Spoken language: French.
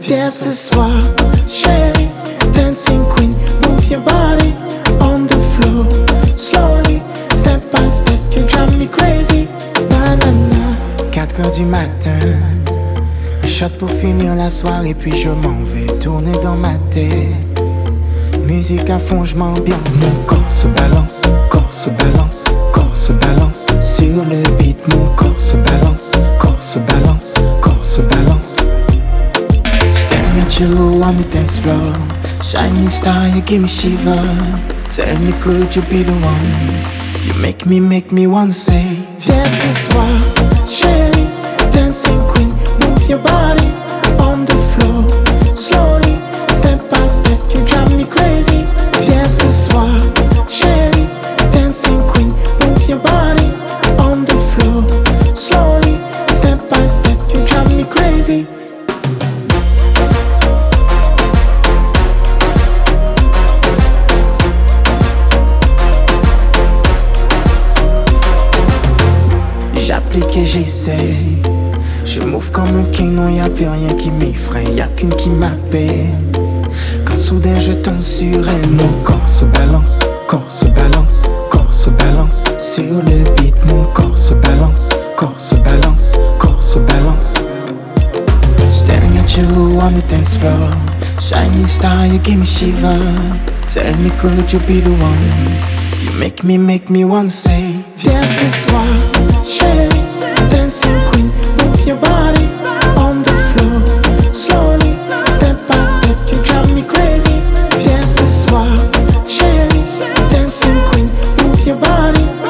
Viens ce soir, chérie, dancing queen, move your body on the floor. Slowly, step by step, you drive me crazy. Banana. 4 heures du matin, un shot pour finir la soirée, puis je m'en vais tourner dans ma tête. Musique à fond, je m'ambiance. Mon corps se balance, corps se balance, corps se balance. Sur le beat, mon corps se balance, corps se balance, corps se balance. Staring at you on the dance floor, shining star, you give me shiver. Tell me, could you be the one? You make me wanna say, viens ce soir, chérie, dancing queen, move your body on the floor. Slowly, step by step, you drive me crazy. Viens ce soir, chérie, dancing queen, move your body on the floor. Slowly, step by step, you drive me crazy. J'applique et j'essaye. Je move comme un king, non y'a plus rien qui m'effraie, y'a qu'une qui m'apaise. Quand soudain je tombe sur elle, mon corps se balance, corps se balance, corps se balance. Sur le beat, mon corps se balance, corps se balance, corps se balance. Staring at you on the dance floor, shining star, you give me shiver. Tell me, could you be the one? You make me wanna say, viens ce soir, chérie, dancing queen, move your body on the floor. Slowly, step by step, you drive me crazy. Viens ce soir, chérie, dancing queen, move your body